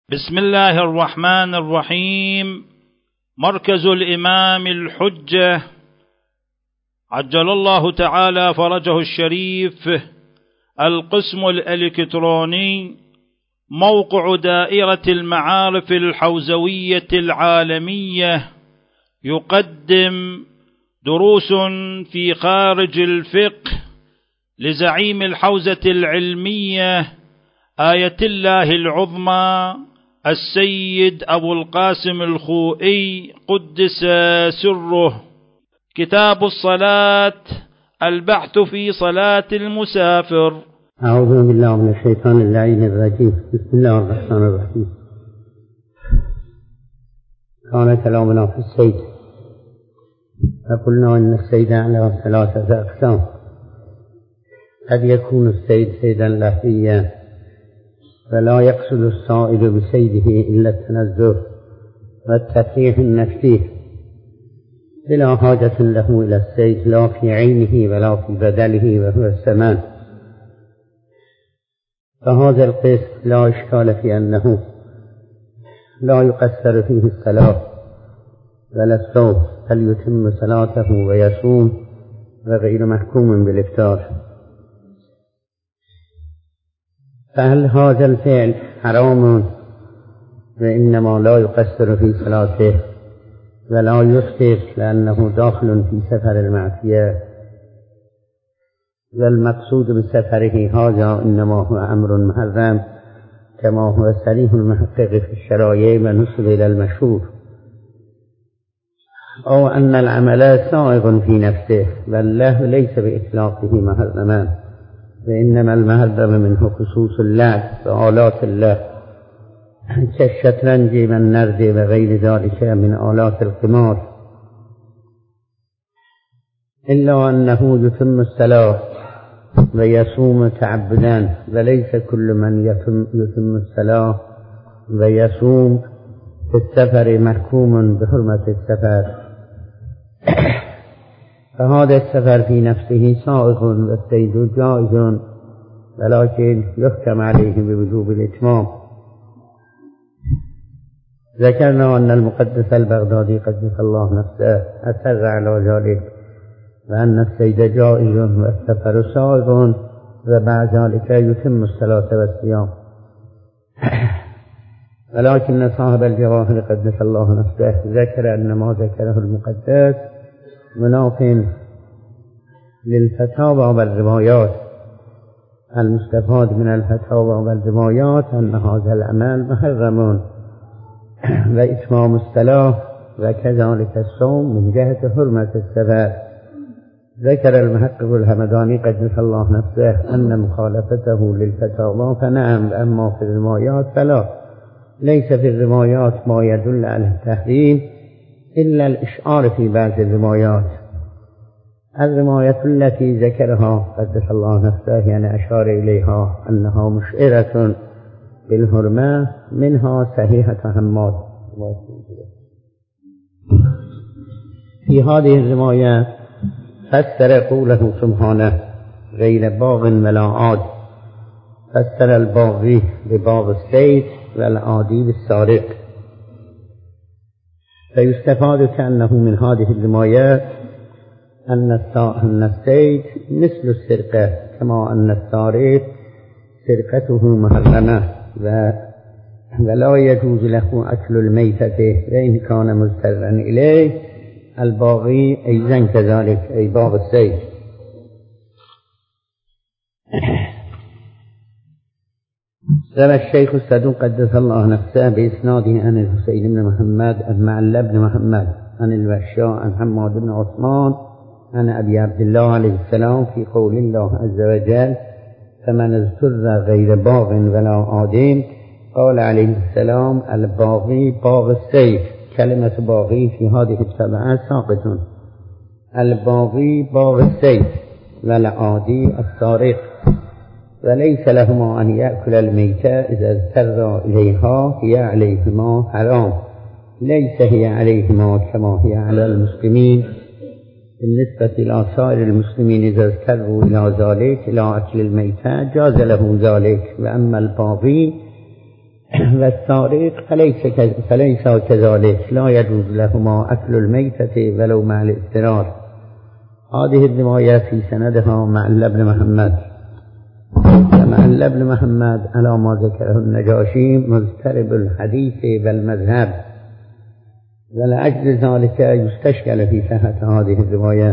بسم الله الرحمن الرحيم. مركز الإمام الحجة عجل الله تعالى فرجه الشريف، القسم الإلكتروني، موقع دائرة المعارف الحوزوية العالمية، يقدم دروس في خارج الفقه لزعيم الحوزة العلمية آية الله العظمى السيد أبو القاسم الخوئي قدس سره. كتاب الصلاة، البحث في صلاة المسافر. أعوذ بالله من الشيطان اللعين الرجيم. بسم الله الرحمن الرحيم. كان كلامنا في السيد، فقلنا إن السيد على ثلاثة أقسام. قد يكون السيد سيدا لهويا فلا يقصد الصائد بسيده إلا التنزه والتفريح النفسي بلا حاجة له إلى السيد، لا في عينه ولا في بدله وهو السمان. فهذا القسم لا إشكال في أنه لا يقصر فيه الصلاة ولا الصوم، فليتم صلاته ويصوم وغير محكوم بالإفطار. فهل هذا الفعل حرام وإنما لا يقصر في صلاته ولا يفطر لأنه داخل في سفر المعصية، والمقصود بسفره هذا إنما هو أمر محرم كما هو صريح المحقق في الشرائع ونسب إلى المشهور، أو أن العمل سائغ في نفسه والله ليس بإطلاقه محرما، وإنما المحرم منه خصوص اللعب وآلات الله كالشطرنج والنرد وغير ذلك من آلات القمار، إلا أنه يتم الصلاة ويصوم تعبدا، وليس كل من يتم الصلاة ويصوم في السفر محكوم بحرمة السفر. فهذا السفر في نفسه سائغ والسيد جائز، ولكن يحكم عليه بوجوب الإتمام. ذكرنا أن المقدس البغدادي قدس الله نفسه أصر على ذلك، وأن السيد جائز والسفر سائغ، وبعد ذلك يتم الصلاة والصيام. ولكن صاحب الجواهر قدس الله نفسه ذكر أن ما ذكره المقدس مناف للفتاوى والروايات. المستفاد من الفتاوى والروايات أن هذا العمل محرم، وإتمام الصلاة وكذلك الصوم من جهة حرمة السفر. ذكر المحقق الهمداني قدس الله نفسه أن مخالفته للفتاوى فنعم، أما في الروايات فلا. ليس في الروايات ما يدل على التحريم إلا الإشعار في بعض الروايات. الرواية التي ذكرها قدس الله نفسه يعني أشار إليها أنها مشعرة بالحرمة، منها صحيحة حماد. في هذه الرواية فسر قوله سبحانه غير باغ ولا عاد، فسر الباغي بباغ السيد والعادي بالسارق. فيستفاد كأنه من هذه الروايات أن السيد مثل السرقة، كما أن السارق سرقته محرمة ولا يجوز له أكل الميتة وإن كان مضطرا إليه. الباغي أيضا كذلك، أي باغ السيد. روى الشيخ الصدوق قدس الله نفسه بإسناده عن الحسين بن محمد عن معل بن محمد عن الوشاء عن حماد بن عثمان عن أبي عبد الله عليه السلام في قول الله عز وجل فمن اضطر غير باغ ولا عاد، قال عليه السلام الباغي باغ السيف. كلمة باغي في هذه السبعة ساقط. الباغي باغ السيف والعادي السارق، وليس لهما أن يأكل الميتة إذا اضطر إليها، هي عليهما حرام، ليس هي عليهما كما هي على المسلمين. بالنسبة إلى سائر المسلمين إذا اضطروا إلى ذلك إلى أكل الميتة جاز له ذلك، وأما الباغي والسارق فليس كذلك لا يجوز لهما أكل الميتة ولو مع الاضطرار. هذه الرواية في سندها معل بن محمد، معل بن محمد على ما ذكره النجاشي مضطرب الحديث والمذهب، ولأجل ذلك يستشكل في صحة هذه الرواية،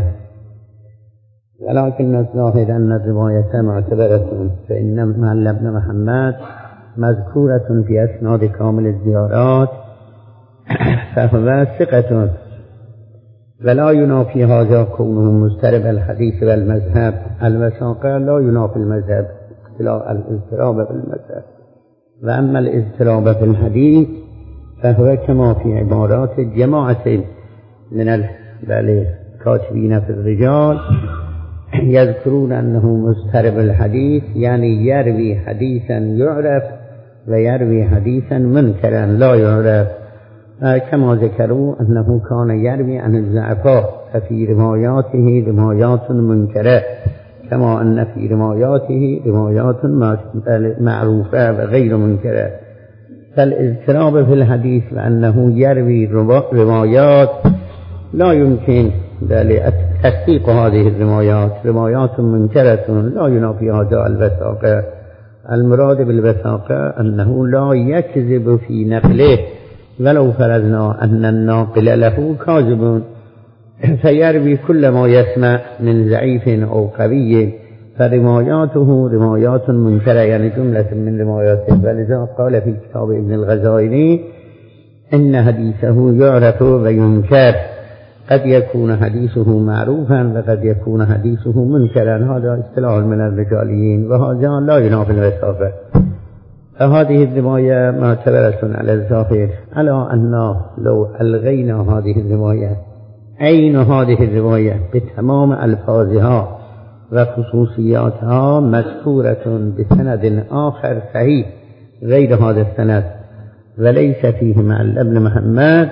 ولكن الظاهر أن الرواية معتبرة، فإن معل بن محمد مذكورة في أسناد كامل الزيارات فهو ثقة، ولا ينافي هذا كونه مضطرب الحديث والمذهب. الوثاقة لا ينافي المذهب، الاضطراب بالمذهب، وأما الاضطراب في الحديث فهو كما في عبارات جماعة من الكاتبين في الرجال يذكرون أنه مضطرب الحديث، يعني يروي حديثا يعرف ويروي حديثا منكرا لا يعرف، كما ذكروا أنه كان يروي عن الضعفاء ففي رواياته روايات منكرة، كما أن في رواياته روايات معروفة وغير منكرة. فالاضطراب في الحديث لأنه يروي روايات لا يمكن تصديق هذه الروايات، روايات منكرة لا ينافي هذا الوثاقة. المراد بالوثاقة أنه لا يكذب في نقله، ولو فرضنا أن الناقل له كاذب فيروي كل ما يسمع من ضعيف أو قوي، فرواياته روايات منكرة، يعني جملة من رواياته. ولذا قال في كتاب ابن الغزالي إن حديثه يعرف وينكر، قد يكون حديثه معروفا وقد يكون حديثه منكرا، هذا اصطلاح من الرجاليين، وهذا لا ينافي الوثاقة. فهذه الرواية معتبرة على الظاهر، على أن لو ألغينا هذه الرواية عين هذه الرواية بتمام ألفاظها وخصوصياتها مذكورة بسند آخر صحيح غير هذا السند وليس فيه معل بن محمد،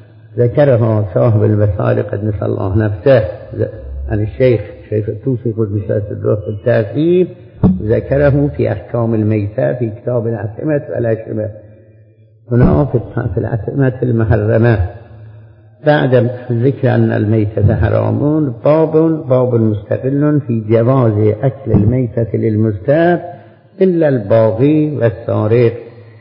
ذكرها صاحب الوسائل قدس الله نفسه عن الشيخ الطوسي قدس الروح التأثير، ذكره في أحكام الميتة في كتاب الأطعمة والأشربة، هنا في الأطعمة المحرمة بعد ذكر أن الميتة حرام باب مستقل في جواز أكل الميتة للمستار إلا الباغي والسارق.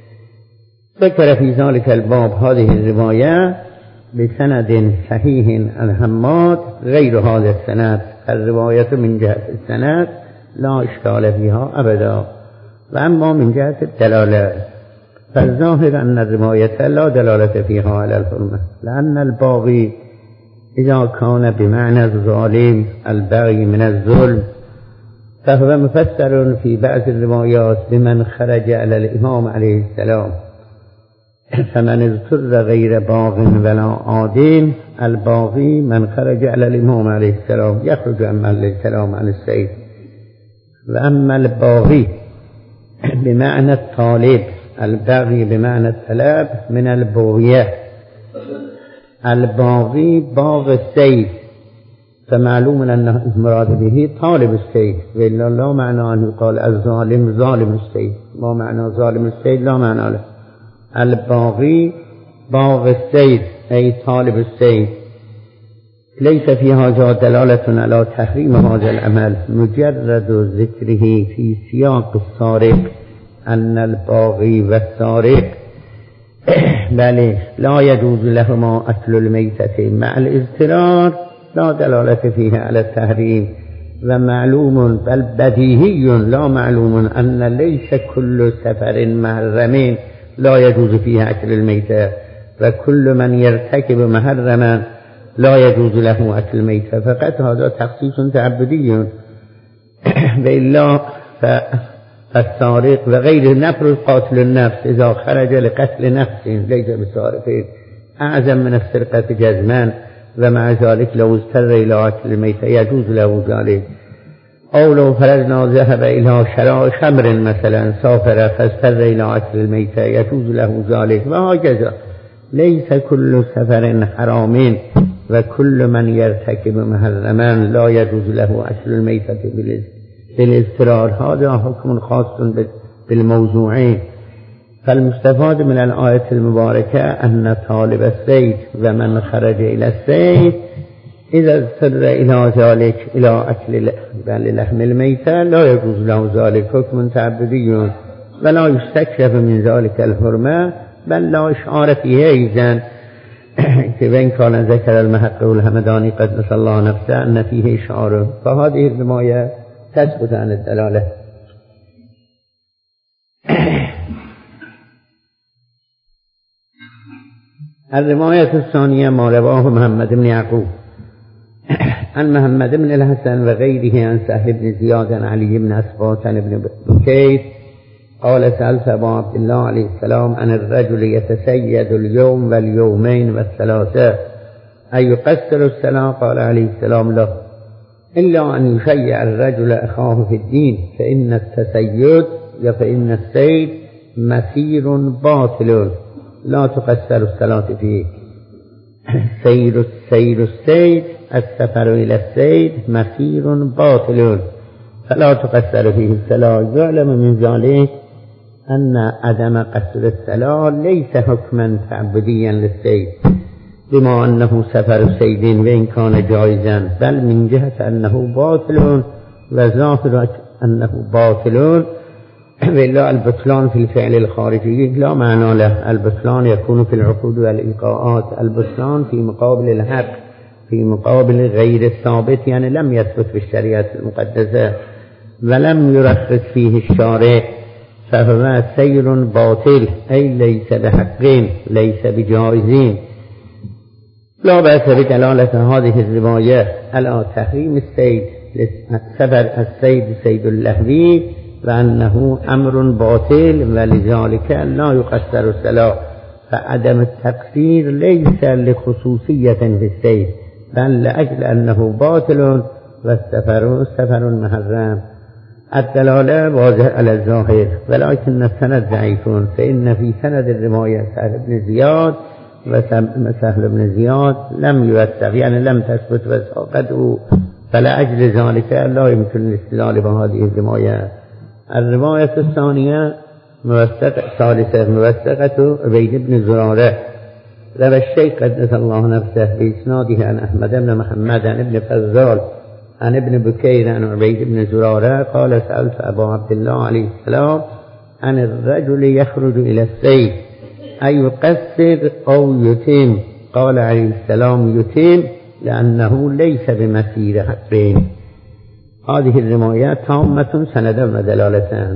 ذكر في ذلك الباب هذه الرواية بسند صحيح عن حماد غير هذا السند. الرواية من جهة السند لا إشكال فيها أبدا، وأما من جهة الدلالة فالظاهر أن الرواية لا دلالة فيها على الحرمة، لأن الباغي إذا كان بمعنى الظالم الباغي من الظلم فهو مفسر في بعض الروايات بمن خرج على الإمام عليه السلام، فمن اضطر غير باغ ولا عاد، الباغي من خرج على الإمام عليه السلام يخرج عليه السلام عن السيد. وأما الباغي بمعنى الطالب، الباغي بمعنى الطلب من البغية، الباغي باغ السيد، فمعلوم أن المراد به طالب السيد، وإلا لا معنى أن يقال الظالم ظالم السيد، ما معنى ظالم السيد لا معنى له. الباغي باغ السيد أي طالب السيد. ليس في هذا دلالة على تحريم هذا العمل، مجرد ذكره في سياق السارق أن الباغي والسارق بل لا يجوز لهما أكل الميتة مع الاضطرار لا دلالة فيه على التحريم. ومعلوم بل بديهي لا معلوم أن ليس كل سفر محرم لا يجوز فيه أكل الميتة، وكل من يرتكب محرما لا يجوز له أكل الميتة، فقط هذا تخصيص تعبدي. وإلا فالسارق وغير نفر قاتل النفس إذا خرج لقتل نفس ليس بسارق، أعظم من السرقة جزما، ومع ذلك لو اضطر إلى أكل الميتة يجوز له ذلك. أو لو فرضنا ذهب إلى شراء خمر مثلا سافر فاضطر إلى أكل الميتة يجوز له ذلك، وهكذا. ليس كل سفر حرام وكل من يرتكب محرما لا يجوز له أكل الميتة بالاضطرار. هذا حكم خاص بالموضوعين. فالمستفاد من الآية المباركة أن طالب الصيد ومن خرج إلى الصيد إذا اضطر إلى ذلك إلى أكل لحم الميتة لا يجوز له ذلك حكم تعبدي ولا يستكشف من ذلك الحرمة بل لا إشعار فيه أيضا وإن كان ذكر المحقق الهمداني قدس الله نفسه أن فيه إشعار فهذه الرواية تثبت عن الدلالة. الرواية الثانية ما رواه محمد بن يعقوب عن محمد بن الحسن وغيره عن سهل بن زياد عن علي بن أسباط عن ابن بكير قال سألت أبا عبد الله عليه السلام عن الرجل يتسيد اليوم واليومين والثلاثة أي يقصر الصلاة؟ قال عليه السلام لا إلا أن يشيع الرجل أخاه في الدين فإن التسيد فإن السيد مسير باطل لا تقصر الصلاة فيه. سير السيد السفر إلى السيد مسير باطل فلا تقصر فيه الصلاة. يعلم من ذلك أن عدم قصر الصلاة ليس حكما تعبديا للسيد بما أنه سفر سيد وإن كان جائزا بل من جهة أنه باطل وظاهر أنه باطل وإلا البطلان في الفعل الخارجي لا معنى له. البطلان يكون في العقود والإيقاعات، البطلان في مقابل الحق في مقابل غير الثابت يعني لم يثبت في الشريعة المقدسة ولم يرخص فيه الشارع فهو سير باطل أي ليس بحقين ليس بجائزين. لا بأس بدلالة هذه الرواية على تحريم السيد سفر السيد سيد اللهوي وأنه أمر باطل ولذلك لا يقصر الصلاة. فعدم التقصير ليس لخصوصية في السيد بل لأجل أنه باطل والسفر سفر محرم. الدلالة واضح على الظاهر ولكن السند ضعيف فإن في سند الرواية سهل بن زياد وسهل بن زياد لم يوثق يعني لم تثبت وثاقته فلأجل ذلك لا يمكن الاستدلال بهذه الرواية. الرواية الثانية ثالثة موثقة عبيد بن زرارة روى الشيخ قدس الله نفسه بإسناده عن أحمد بن محمد عن ابن فضال عن ابن بكير عن عبيد بن زرارة قال سألت أبا عبد الله عليه السلام عن الرجل يخرج إلى السيد أي يقصر أو يتم؟ قال عليه السلام يتم لأنه ليس بمسير حقين. هذه الروايات تامة سندا ودلالتان.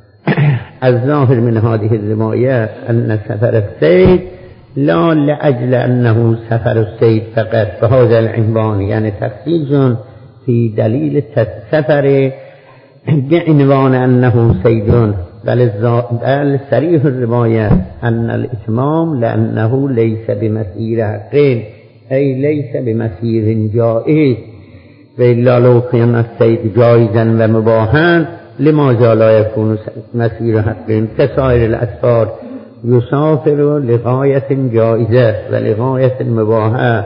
الظاهر من هذه الروايات أن سفر السيد لا لأجل أنه سفر السيد فقط بهذا العنوان يعني تخصيص في دليل السفر بعنوان أنه سيد بل صريح الرواية أن الإتمام لأنه ليس بمسير حقين أي ليس بمسير جائز وإلا لو كان السيد جائزا ومباحا لماذا لا يكون مسير حقين كسائر الأسفار يسافر لغاية جائزة ولغاية مباحة.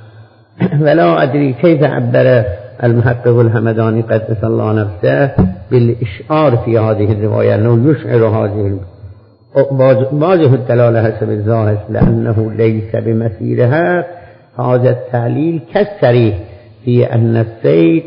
ولا أدري كيف عبر المحقق الهمداني قدس الله نفسه بالإشعار في هذه الرواية أنه يشعر هذه واضح الدلالة حسب الظاهر لأنه ليس بمسيرها. هذا التعليل كالصريح في أن السيد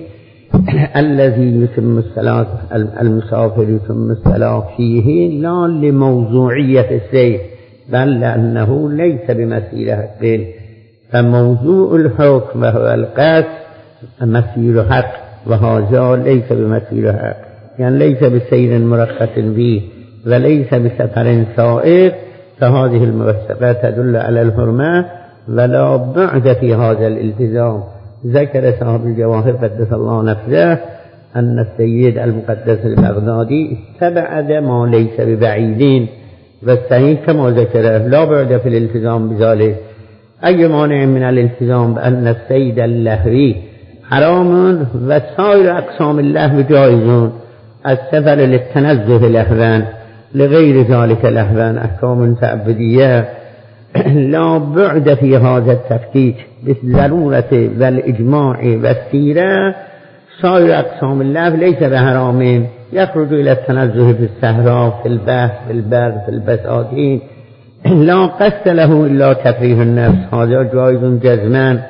الذي يتم الصلاة المسافر يتم الصلاة فيه لا لموضوعية السيد بل لأنه ليس بمسير حق. فموضوع الحكم وهو القصد مسير حق وهذا ليس بمسير حق يعني ليس بسير مرخص به وليس بسفر سائر. فهذه الموثقات تدل على الحرمة ولا بعد في هذا الالتزام. ذكر صاحب الجواهر قدس الله نفسه أن السيد المقدس البغدادي استبعد ما ليس ببعيدين والصحيح كما ذكره لا بعد في الالتزام بذلك. أي مانع من الالتزام بأن السيد اللهوي حرام وسائر أقسام اللهو جائزون السفر للتنزه لهوا لغير ذلك لهوا أحكام تعبدية لا بعد في هذا التفكيك بالضرورة والإجماع والسيرة. سائر أقسام اللهو ليس بحرام يخرج إلى التنزه في الصحراء في البحر في البر في البساتين لا قصد له إلا تفريح النفس، هذا جائز جزما.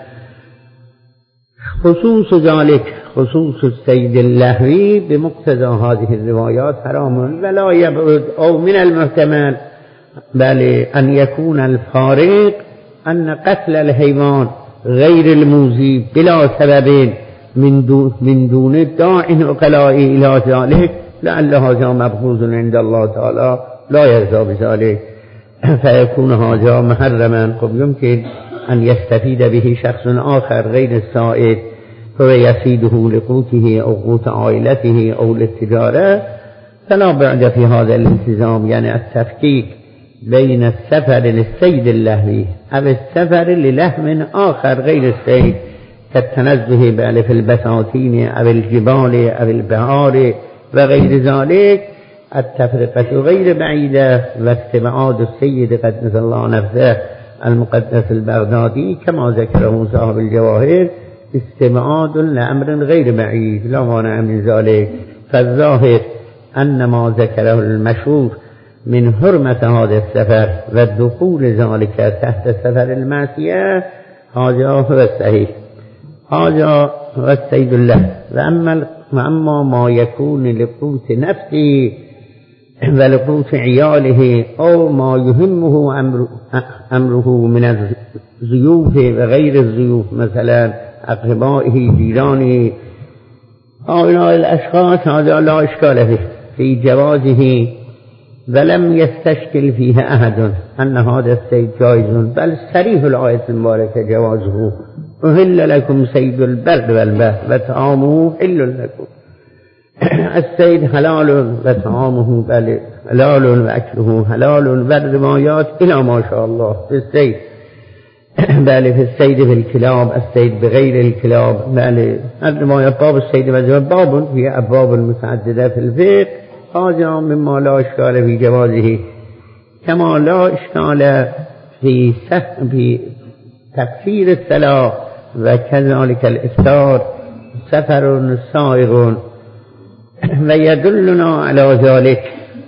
خصوص ذلك خصوص السيد اللهوي بمقتضى هذه الروايات حرام، ولا يبعد أو من المحتمل بل أن يكون الفارق أن قتل الحيوان غير الموذي بلا سبب من دون داع عقلاء إلى ذلك لعل هذا مبغوض عند الله تعالى لا يرضى بذلك، فيكون هذا محرما. قد يمكن أن يستفيد به شخص آخر غير السائد فيصيده لقوته أو قوت عائلته أو للتجارة، فلا بعد في هذا الالتزام، يعني التفكيك بين السفر للصيد اللهوي أو السفر للحم آخر غير الصيد كالتنزه في البساتين أو الجبال أو البحار وغير ذلك. التفرقة غير بعيدة، واستبعاد السيد قدس الله نفسه المقدس البغدادي كما ذكره صاحب الجواهر استبعاد لأمر غير بعيد لا مانع من ذلك. فالظاهر أن ما ذكره المشهور من حرمة هذا السفر والدخول ذلك تحت سفر المعصية هذا هو الصحيح، هذا هو السيد الله. وأما ما يكون لقوت نفسه ولقوت عياله أو ما يهمه أمره من الضيوف وغير الضيوف، مثلا أقربائه جيرانه هؤلاء الأشخاص، هذا لا إشكال فيه في جوازه، ولم يستشكل فيه أحد أن هذا السيد جائز، بل صريح الآية المباركة جوازه. أهل لكم سيد البر والبحر وطعامه حل لكم. السيد حلال وطعامه حلال وأكله حلال، والروايات إلى ما شاء الله في السيد، بل في السيد في الكلاب، السيد بغير الكلاب، بل الروايات باب السيد باب في أبواب متعددة في الفقه، هذا مما لا إشكال في جوازه، كما لا إشكال في تكفير الصلاة وكذلك الإفطار سفر سائغ. ويدلنا على ذلك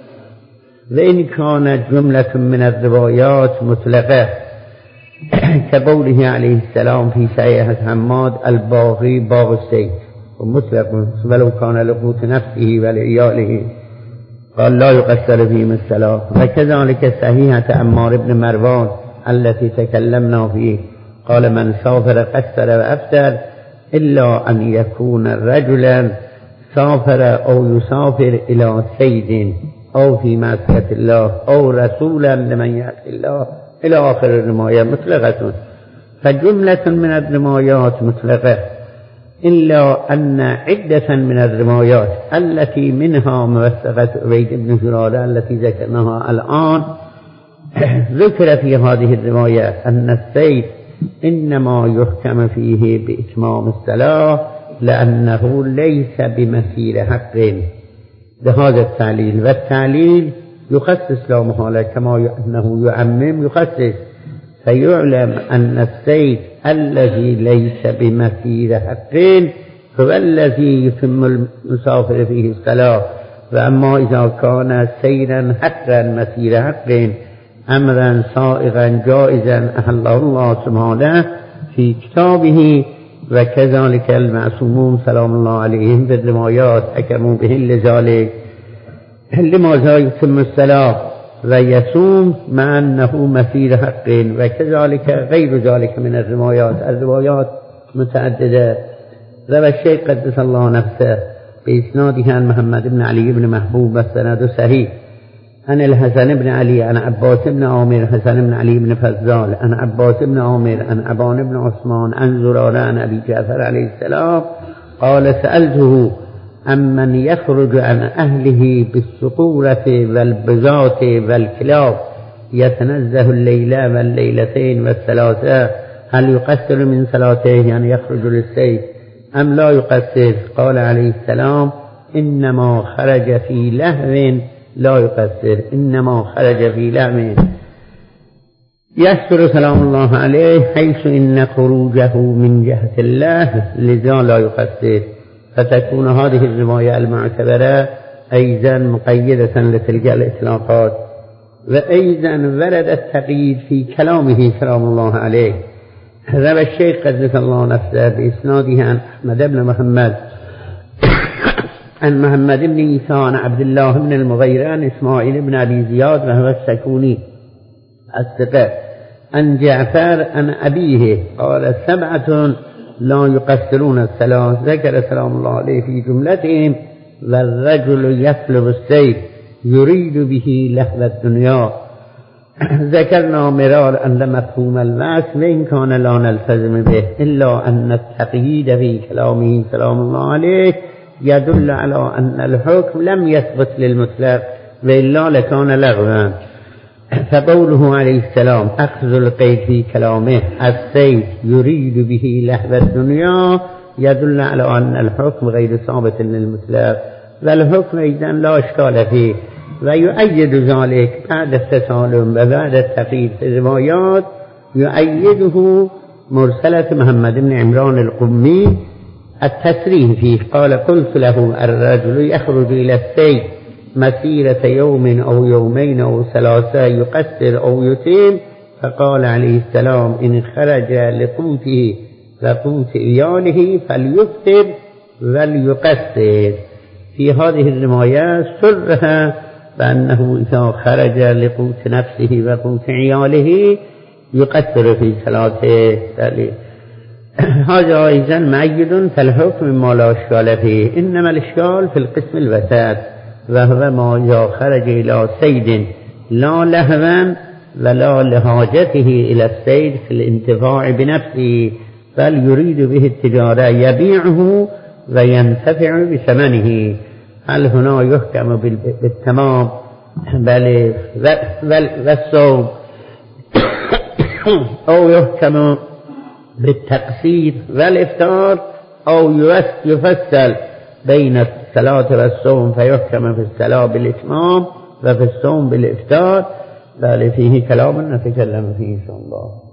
وإن كانت جملة من الروايات مطلقة كقوله عليه السلام في صحيح حماد الباغي باغ السيد، ومطلق ولو كان لقوت نفسه ولعياله قال لا يقصر فيهم الصلاة. وكذلك صحيحة عمار بن مروان التي تكلمنا فيه قال من سافر قصر وأفطر إلا أن يكون رجلا سافر أو يسافر إلى سيد أو في معصية الله أو رسولا لمن يأتي الله إلى آخر الرواية مطلقة. فجملة من الروايات مطلقة، إلا أن عدة من الروايات التي منها موثقة عبيد بن جرادة التي ذكرناها الآن ذكر في هذه الرواية أن السيد إنما يحكم فيه بإتمام الصلاة لأنه ليس بمسير حق لهذا التعليل، والتعليل يخصص لا محالة كما أنه يعمم يخصص، فيعلم أن السيد الذي ليس بمسير حق هو الذي يتم المسافر فيه الصلاة. وأما إذا كان سيرا حقا مسير حق أمرا سائغا جائزا أحله الله سبحانه في كتابه، وكذلك المعصومون سلام الله عليهم في الروايات حكموا به لذلك. لماذا يتم الصلاة ويصوم مع أنه مسير حق؟ وكذلك غير ذلك من الروايات متعددة. روى الشيخ قدس الله نفسه بإسناده عن محمد بن علي بن محبوب والسند صحيح عن الحسن بن علي عن عباس بن عامر حسن بن علي بن فضال عن عباس بن عامر عن أبان بن عثمان عن زرارة عن أبي جعفر عليه السلام قال سألته عمن يخرج عن أهله بالسقورة والبزاة والكلاب يتنزه الليلة والليلتين والثلاثة هل يقصر من صلاته يعني يخرج للسيد أم لا يقصر؟ قال عليه السلام إنما خرج في لهو لا يقصر، إنما خرج في لهو يسر سلام الله عليه حيث إن خروجه من جهة الله لذا لا يقصر. فتكون هذه الرواية المعتبرة أيضا مقيدة لتلك الإطلاقات. وأيضا ورد التقييد في كلامه سلام الله عليه. روى الشيخ قدس الله نفسه بإسناده عن أحمد بن محمد عن محمد بن عيسى عن عبد الله بن المغيرة عن إسماعيل بن أبي زياد وهو السكوني الثقة عن جعفر عن أبيه قال 7 لا يقصرون الصلاة، ذكر سلام الله عليه في جملتهم والرجل يطلب السيف يريد به لهو الدنيا. ذكرنا مرارا أن مفهوم الوصف وإن كان لا نلتزم به إلا أن التقييد في كلامه سلام الله عليه يدل على أن الحكم لم يثبت للمطلق وإلا لكان لغوا. فقوله عليه السلام أخذ القيد في كلامه السيف يريد به لهو الدنيا يدل على أن الحكم غير ثابت للمطلق، والحكم أيضا لا إشكال فيه. ويؤيد ذلك بعد التسالم وبعد التقييد في الروايات يؤيده مرسلة محمد بن عمران القمي التصريح فيه قال قلت له الرجل يخرج إلى السيف مسيرة يوم أو يومين أو 3 يقصر أو يتم، فقال عليه السلام إن خرج لقوته وقوت عياله فليفطر وليقصر. في هذه الرواية سرها بأنه إذا خرج لقوت نفسه وقوت عياله يقصر في صلاته. هذا أيضا مؤيد فالحكم ما لا إشكال فيه، إنما الإشكال في القسم الوسط وهو ما إذا خرج إلى صيد لا لهوا ولا لحاجته إلى الصيد في الانتفاع بنفسه بل يريد به التجارة يبيعه وينتفع بثمنه، هل هنا يحكم بالتمام بل والصوم أو يحكم بالتقصير والإفطار أو يفصل بين الصلاة والصوم فيحكم في الصلاة بالإتمام وفي الصوم بالإفطار؟ بل فيه كلام نتكلم فيه إن شاء الله.